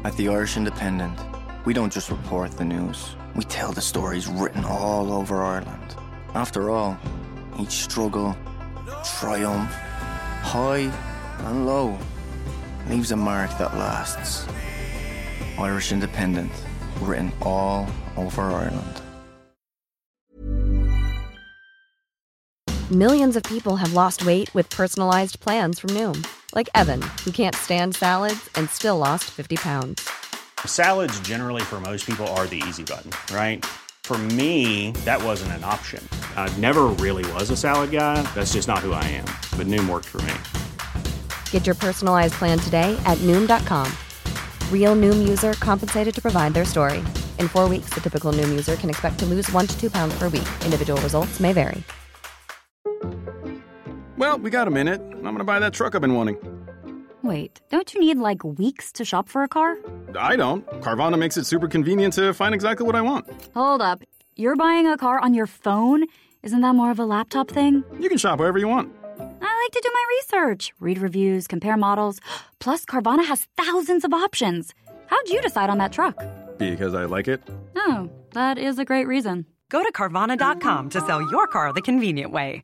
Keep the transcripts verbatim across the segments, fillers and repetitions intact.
At the Irish Independent, we don't just report the news. We tell the stories written all over Ireland. After all, each struggle, triumph, high and low, leaves a mark that lasts. Irish Independent, written all over Ireland. Millions of people have lost weight with personalized plans from Noom. Like Evan, who can't stand salads and still lost fifty pounds. Salads generally for most people are the easy button, right? For me, that wasn't an option. I never really was a salad guy. That's just not who I am. But Noom worked for me. Get your personalized plan today at Noom dot com. Real Noom user compensated to provide their story. In four weeks, the typical Noom user can expect to lose one to two pounds per week. Individual results may vary. Well, we got a minute. I'm going to buy that truck I've been wanting. Wait, don't you need, like, weeks to shop for a car? I don't. Carvana makes it super convenient to find exactly what I want. Hold up. You're buying a car on your phone? Isn't that more of a laptop thing? You can shop wherever you want. I like to do my research, read reviews, compare models. Plus, Carvana has thousands of options. How'd you decide on that truck? Because I like it. Oh, that is a great reason. Go to Carvana dot com to sell your car the convenient way.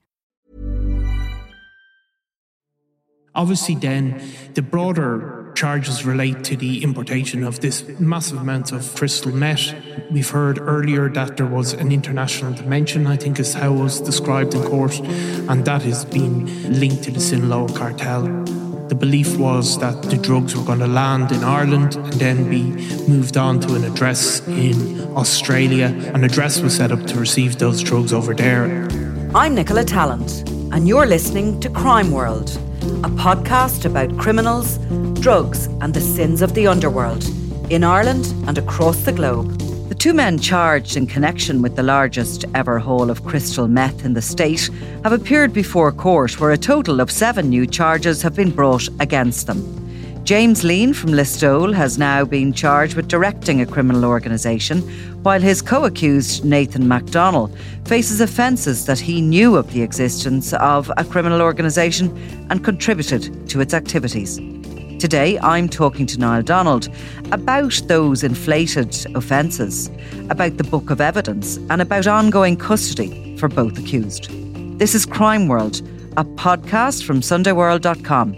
Obviously then, the broader charges relate to the importation of this massive amount of crystal meth. We've heard earlier that there was an international dimension, I think is how it was described in court, and that has been linked to the Sinaloa cartel. The belief was that the drugs were going to land in Ireland and then be moved on to an address in Australia. An address was set up to receive those drugs over there. I'm Nicola Tallant, and you're listening to Crime World, a podcast about criminals, drugs and the sins of the underworld in Ireland and across the globe. The two men charged in connection with the largest ever haul of crystal meth in the state have appeared before court, where a total of seven new charges have been brought against them. James Lean from Listowel has now been charged with directing a criminal organisation, while his co-accused Nathan MacDonald faces offences that he knew of the existence of a criminal organisation and contributed to its activities. Today, I'm talking to Niall Donald about those inflated offences, about the book of evidence, and about ongoing custody for both accused. This is Crime World, a podcast from Sunday World dot com.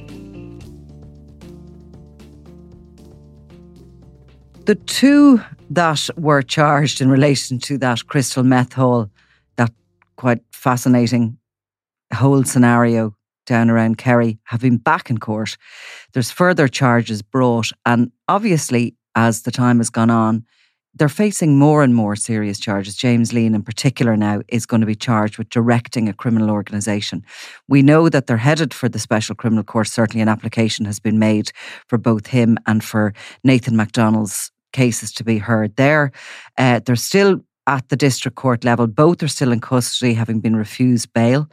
The two that were charged in relation to that crystal meth haul, that quite fascinating whole scenario down around Kerry, have been back in court. There's further charges brought, and obviously, as the time has gone on, they're facing more and more serious charges. James Lean in particular now is going to be charged with directing a criminal organisation. We know that they're headed for the Special Criminal Court. Certainly an application has been made for both him and for Nathan MacDonald's cases to be heard there. Uh, they're still at the district court level. Both are still in custody, having been refused bail.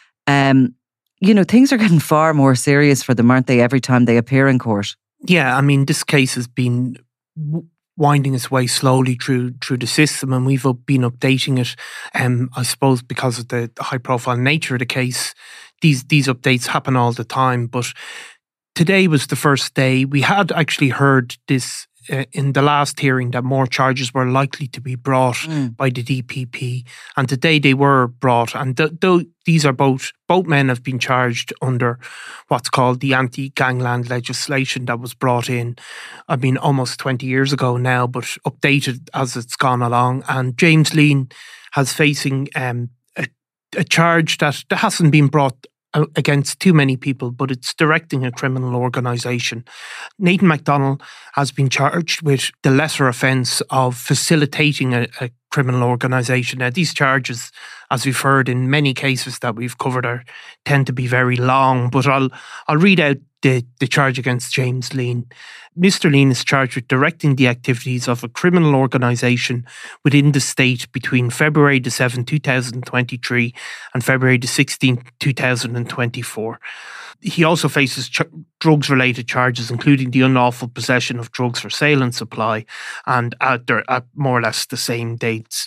Um, you know, things are getting far more serious for them, aren't they, every time they appear in court? Yeah, I mean, this case has been w- winding its way slowly through through the system, and we've up, been updating it. Um, I suppose because of the high-profile nature of the case, these these updates happen all the time. But today was the first day. We had actually heard this Uh, in the last hearing that more charges were likely to be brought mm. by the D P P, and today they were brought. And th- th- these are both both men have been charged under what's called the anti-gangland legislation that was brought in, I mean, almost twenty years ago now, but updated as it's gone along. And James Lean has facing um, a, a charge that, that hasn't been brought against too many people, but it's directing a criminal organisation. Nathan MacDonald has been charged with the lesser offence of facilitating a, a criminal organisation. Now, these charges, as we've heard in many cases that we've covered, are tend to be very long, but I'll I'll read out the, the charge against James Lean. Mister Lean is charged with directing the activities of a criminal organisation within the state between February the seventh, two thousand twenty-three and February the sixteenth, two thousand twenty-four. He also faces ch- drugs-related charges, including the unlawful possession of drugs for sale and supply, and at, their, at more or less the same dates.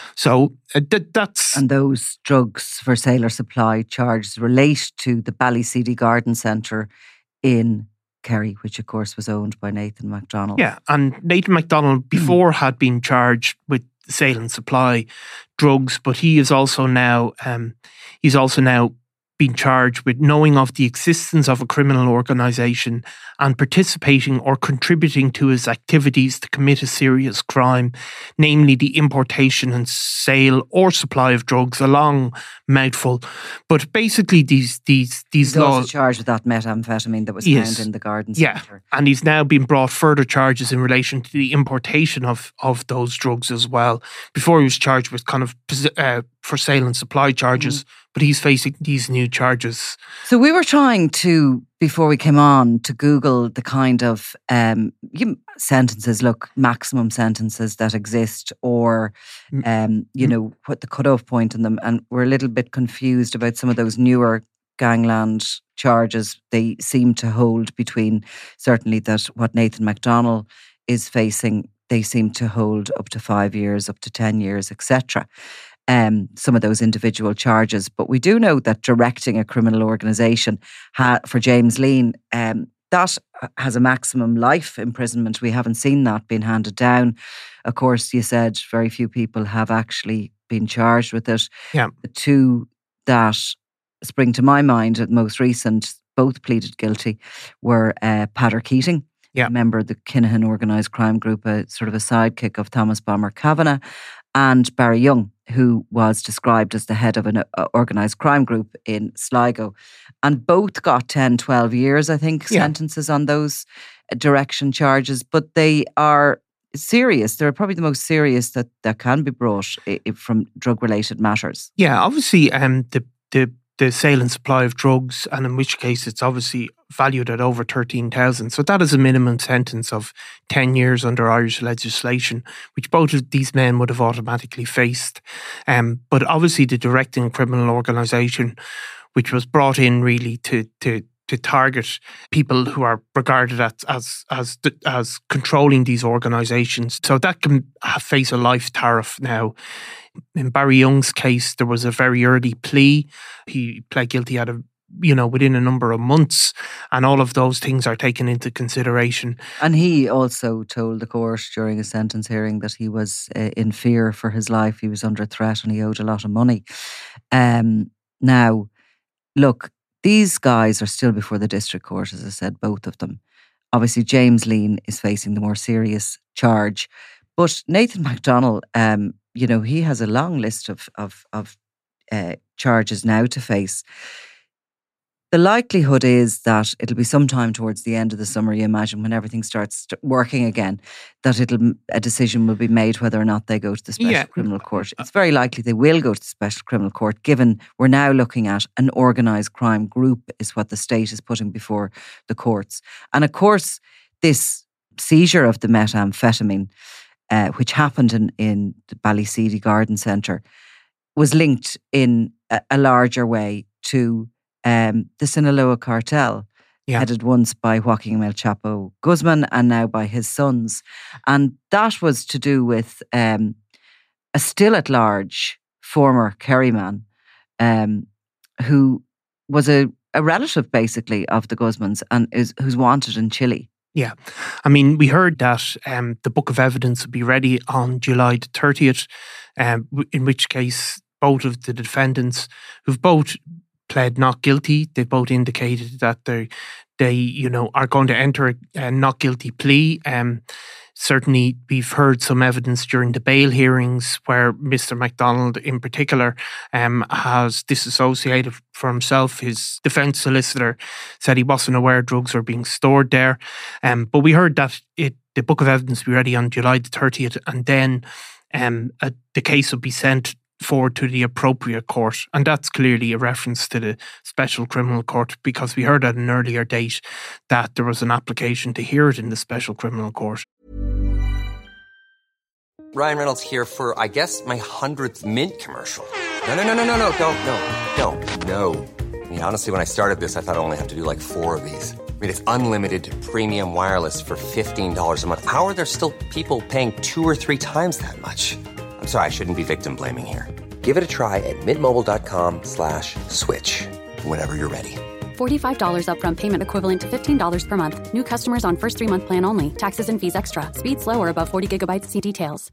So uh, th- that's... And those drugs for sale or supply charges relate to the Ballyseedy Garden Centre in Kerry, which of course was owned by Nathan MacDonald. Yeah, and Nathan MacDonald before had been charged with sale and supply drugs, but he is also now um, he's also now been charged with knowing of the existence of a criminal organisation and participating or contributing to its activities to commit a serious crime, namely the importation and sale or supply of drugs. A long mouthful, but basically these these these he's laws. Also charged with that methamphetamine that was Yes. found in the garden Yeah, centre. and he's now been brought further charges in relation to the importation of, of those drugs as well. Before he was charged with kind of uh, for sale and supply charges, mm. but he's facing these new charges. So we were trying to, before we came on, to Google the kind of um, sentences, look, maximum sentences that exist, or um, you mm. know, what the cut-off point in them, and we're a little bit confused about some of those newer gangland charges. They seem to hold between, certainly that what Nathan MacDonald is facing, they seem to hold up to five years, up to ten years, et cetera. Um, some of those individual charges. But we do know that directing a criminal organisation ha- for James Lean, um, that has a maximum life imprisonment. We haven't seen that being handed down. Of course, you said very few people have actually been charged with it. Yeah. The two that spring to my mind, at most recent, both pleaded guilty, were uh, Pater Keating, yeah. a member of the Kinahan organised crime group, a sort of a sidekick of Thomas Bomber Kavanagh, and Barry Young, who was described as the head of an uh, organised crime group in Sligo. And both got ten, twelve years, I think, yeah. sentences on those direction charges. But they are serious. They're probably the most serious that, that can be brought I- from drug-related matters. Yeah, obviously um, the, the the sale and supply of drugs, and in which case it's obviously valued at over thirteen thousand. So that is a minimum sentence of ten years under Irish legislation, which both of these men would have automatically faced. Um, but obviously the directing a criminal organisation, which was brought in really to to to target people who are regarded as as as, as controlling these organisations. So that can face a life tariff now. In Barry Young's case, there was a very early plea. He pled guilty at a, you know, within a number of months, and all of those things are taken into consideration. And he also told the court during a sentence hearing that he was uh, in fear for his life. He was under threat and he owed a lot of money. Um, now, look, these guys are still before the district court, as I said, both of them. Obviously, James Lean is facing the more serious charge. But Nathan MacDonald, um, you know, he has a long list of of, of uh, charges now to face. The likelihood is that it'll be sometime towards the end of the summer, you imagine, when everything starts working again, that it'll a decision will be made whether or not they go to the Special yeah. Criminal Court. It's very likely they will go to the Special Criminal Court, given we're now looking at an organised crime group is what the state is putting before the courts. And of course, this seizure of the methamphetamine, uh, which happened in, in the Ballyseedy Garden Centre, was linked in a, a larger way to Um, the Sinaloa cartel, yeah. headed once by Joaquin El Chapo Guzman and now by his sons. And that was to do with um, a still-at-large former Kerry man um, who was a, a relative, basically, of the Guzmans and is who's wanted in Chile. Yeah. I mean, we heard that um, the book of evidence would be ready on July the thirtieth, um, in which case both of the defendants, who've both pled not guilty. They both indicated that they, they, you know, are going to enter a, a not guilty plea. Um, certainly, we've heard some evidence during the bail hearings where Mister MacDonald, in particular, um, has disassociated for himself. His defence solicitor said he wasn't aware drugs were being stored there. Um, but we heard that it the book of evidence will be ready on July the thirtieth, and then um, a, the case will be sent forward to the appropriate court, and that's clearly a reference to the Special Criminal Court, because we heard at an earlier date that there was an application to hear it in the Special Criminal Court. Ryan Reynolds here for, I guess, my hundredth Mint commercial. No, no, no, no, no, no, don't, no, don't, no. I mean, honestly, when I started this, I thought I only have to do like four of these. I mean, it's unlimited premium wireless for fifteen dollars a month. How are there still people paying two or three times that much? I'm sorry, I shouldn't be victim blaming here. Give it a try at mintmobile.com slash switch. Whenever you're ready. forty-five dollars upfront payment equivalent to fifteen dollars per month. New customers on first three-month plan only. Taxes and fees extra. Speed slower above forty gigabytes. See details.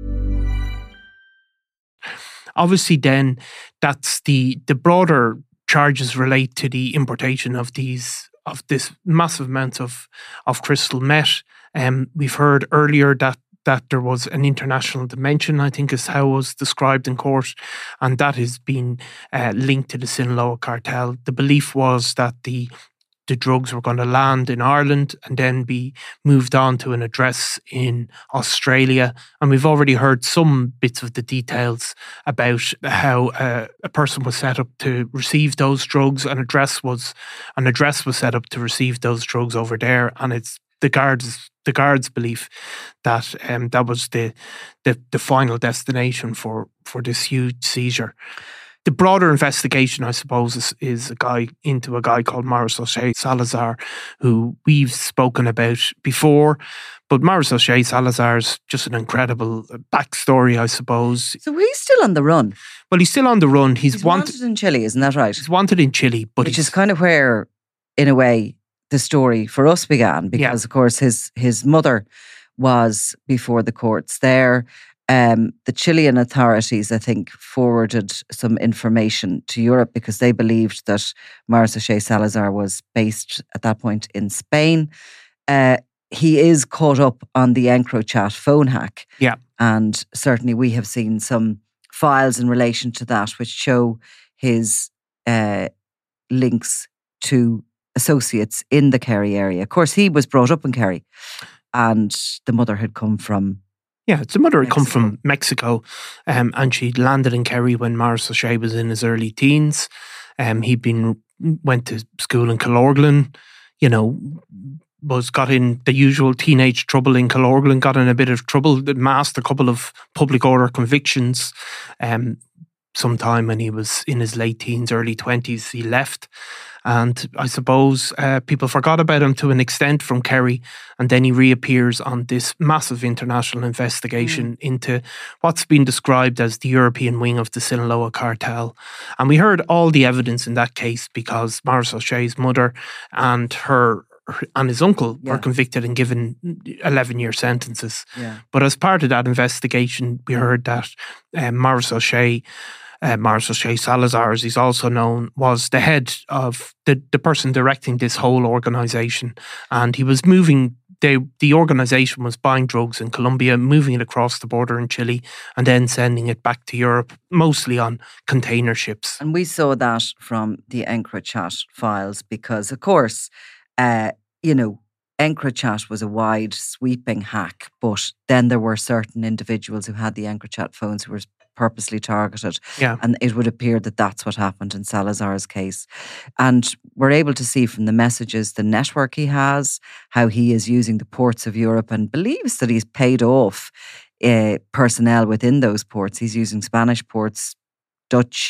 Obviously, then, that's the the broader charges relate to the importation of these of this massive amount of of crystal meth. Um, we've heard earlier that that there was an international dimension, I think is how it was described in court, and that has been uh, linked to the Sinaloa cartel. The belief was that the the drugs were going to land in Ireland and then be moved on to an address in Australia. And we've already heard some bits of the details about how uh, a person was set up to receive those drugs. An address was an address was set up to receive those drugs over there, and it's the guards the guards' belief that um, that was the, the the final destination for for this huge seizure. The broader investigation, I suppose, is, is a guy into a guy called Maurice O'Shea Salazar, who we've spoken about before. But Maurice O'Shea Salazar's just an incredible backstory, I suppose. So he's still on the run. Well, he's still on the run. He's, he's wanted, wanted in Chile, isn't that right? He's wanted in Chile, but which is kind of where, in a way, the story for us began, because, yeah. of course, his his mother was before the courts there. Um, the Chilean authorities, I think, forwarded some information to Europe because they believed that Maurice O'Shea Salazar was based at that point in Spain. Uh, he is caught up on the EncroChat phone hack. Yeah. And certainly we have seen some files in relation to that which show his uh, links to associates in the Kerry area. Of course, he was brought up in Kerry and the mother had come from Yeah, the mother had come from Mexico, um, and she'd landed in Kerry when Maurice O'Shea was in his early teens. Um, he'd been went to school in Killorglin, you know, was got in the usual teenage trouble in Killorglin, got in a bit of trouble, amassed a couple of public order convictions. Um, sometime when he was in his late teens, early twenties, he left. And I suppose uh, people forgot about him to an extent from Kerry. And then he reappears on this massive international investigation mm. into what's been described as the European wing of the Sinaloa cartel. And we heard all the evidence in that case because Maurice O'Shea's mother and her and his uncle yeah. were convicted and given eleven-year sentences. Yeah. But as part of that investigation, we heard that um, Maurice O'Shea Uh, Maurice O'Shea Salazar, as he's also known, was the head of the, the person directing this whole organisation. And he was moving, they, the organisation was buying drugs in Colombia, moving it across the border in Chile, and then sending it back to Europe, mostly on container ships. And we saw that from the EncroChat files because, of course, uh, you know, EncroChat was a wide, sweeping hack, but then there were certain individuals who had the EncroChat phones who were purposely targeted. Yeah. And it would appear that that's what happened in Salazar's case. And we're able to see from the messages, the network he has, how he is using the ports of Europe and believes that he's paid off uh, personnel within those ports. He's using Spanish ports, Dutch,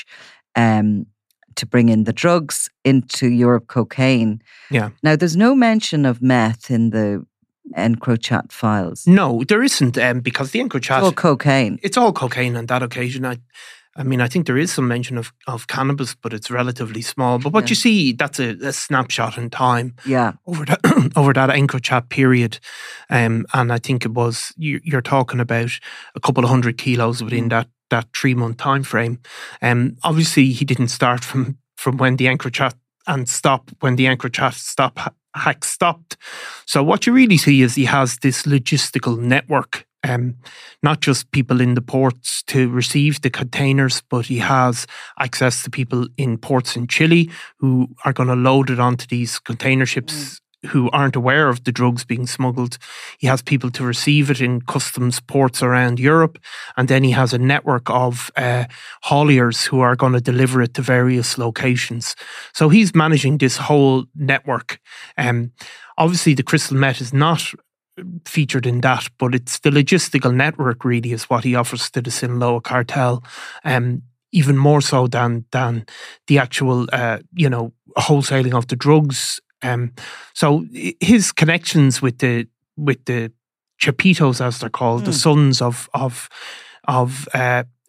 um, to bring in the drugs into Europe, cocaine. Yeah. Now, there's no mention of meth in the EncroChat files. No, there isn't, um, because the EncroChat... It's all cocaine. It's all cocaine on that occasion. I I mean, I think there is some mention of, of cannabis, but it's relatively small. But what yeah. you see, that's a, a snapshot in time yeah. over that, over that EncroChat period. Um, and I think it was, you, you're talking about a couple of hundred kilos within mm. that that three-month time frame. Um, obviously, he didn't start from, from when the EncroChat and stop, when the EncroChat stop hack stopped. So what you really see is he has this logistical network, um, not just people in the ports to receive the containers, but he has access to people in ports in Chile who are going to load it onto these container ships mm. who aren't aware of the drugs being smuggled. He has people to receive it in customs ports around Europe. And then he has a network of uh, hauliers who are going to deliver it to various locations. So he's managing this whole network. Um, obviously, the crystal meth is not featured in that, but it's the logistical network really is what he offers to the Sinaloa cartel. Um, even more so than, than the actual, uh, you know, wholesaling of the drugs. Um, so his connections with the with the Chapitos, as they're called, mm. the sons of of of uh,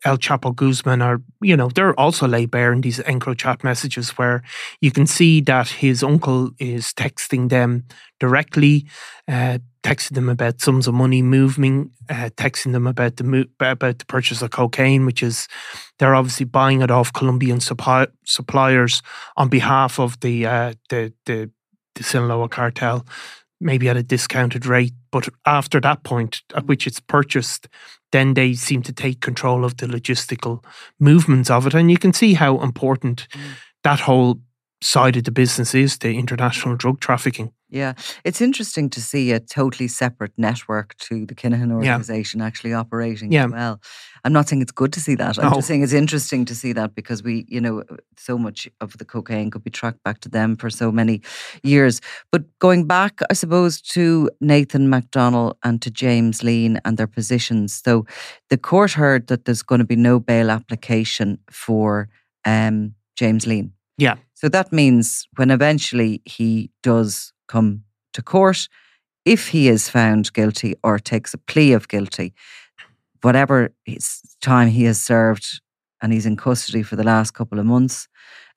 El Chapo Guzman are, you know, they're also laid bare in these EncroChat messages where you can see that his uncle is texting them directly, uh, texting them about sums of money moving, uh, texting them about the mo- about the purchase of cocaine, which is they're obviously buying it off Colombian supply- suppliers on behalf of the uh, the the the Sinaloa cartel, maybe at a discounted rate. But after that point at which it's purchased, then they seem to take control of the logistical movements of it. And you can see how important mm. that whole side of the business is to international drug trafficking. Yeah, it's interesting to see a totally separate network to the Kinahan organisation yeah. actually operating yeah. as well. I'm not saying it's good to see that. I'm no. just saying it's interesting to see that because we, you know, so much of the cocaine could be tracked back to them for so many years. But going back, I suppose, to Nathan McDonnell and to James Lean and their positions. So the court heard that there's going to be no bail application for um, James Lean. Yeah. So that means when eventually he does come to court, if he is found guilty or takes a plea of guilty, whatever his time he has served and he's in custody for the last couple of months,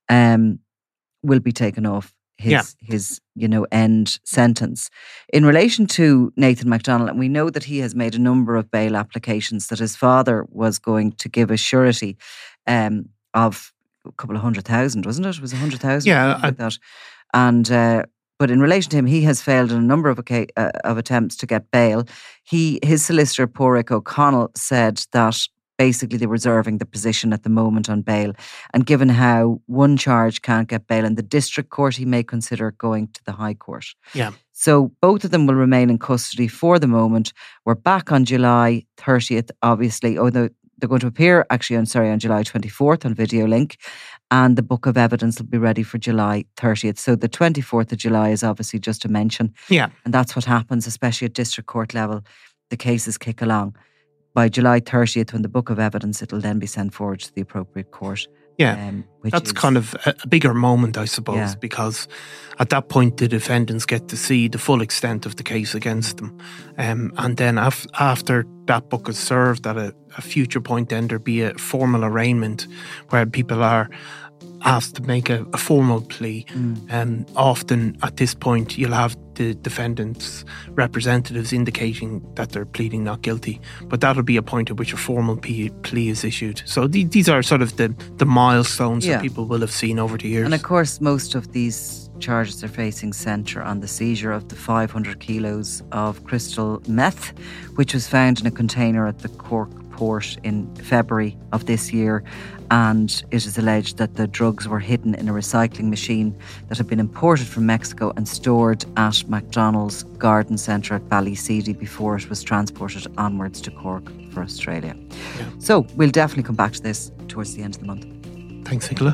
um, will be taken off his, yeah. his, you know, end sentence. In relation to Nathan McDonnell, and we know that he has made a number of bail applications, that his father was going to give a surety um, of a couple of hundred thousand, wasn't it? It was a hundred thousand. Yeah. Like that. And, uh, but in relation to him, he has failed in a number of okay, uh, of attempts to get bail. He, his solicitor, Porrick O'Connell, said that basically they're reserving the position at the moment on bail. And given how one charge can't get bail in the district court, he may consider going to the High Court. Yeah. So both of them will remain in custody for the moment. We're back on July thirtieth, obviously, although they're going to appear, actually, I'm sorry, on July twenty-fourth on Video Link. And the book of evidence will be ready for July thirtieth. So the twenty-fourth of July is obviously just a mention. Yeah. And that's what happens, especially at district court level. The cases kick along. By July thirtieth, when the book of evidence, it'll then be sent forward to the appropriate court. Yeah, um, which that's is, kind of a, a bigger moment, I suppose, yeah. because at that point the defendants get to see the full extent of the case against them. Um, and then af- after that book is served at a, a future point, then there'll be a formal arraignment where people are asked to make a, a formal plea. Mm. Um, often at this point you'll have the defendants' representatives indicating that they're pleading not guilty, but that'll be a point at which a formal plea, plea is issued. So th- these are sort of the, the milestones yeah. that people will have seen over the years. And of course most of these charges they're facing centre on the seizure of the five hundred kilos of crystal meth, which was found in a container at the Cork port in February of this year. And it is alleged that the drugs were hidden in a recycling machine that had been imported from Mexico and stored at McDonald's Garden Centre at Ballyseedy before it was transported onwards to Cork for Australia. Yeah. So we'll definitely come back to this towards the end of the month. Thanks, Nicola.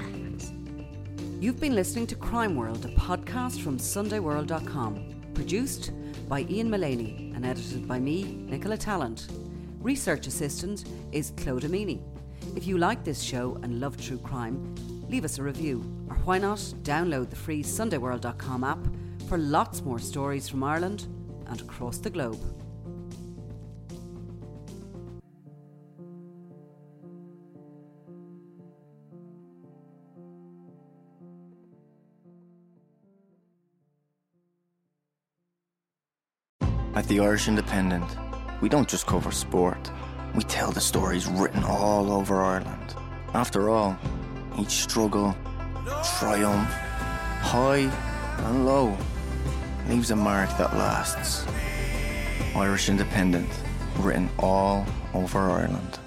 You've been listening to Crime World, a podcast from Sunday World dot com. Produced by Ian Mullaney and edited by me, Nicola Tallant. Research assistant is Claude Amini. If you like this show and love true crime, leave us a review, or why not download the free Sunday World dot com app for lots more stories from Ireland and across the globe. At the Irish Independent, we don't just cover sport. We tell the stories written all over Ireland. After all, each struggle, triumph, high and low, leaves a mark that lasts. Irish Independent, written all over Ireland.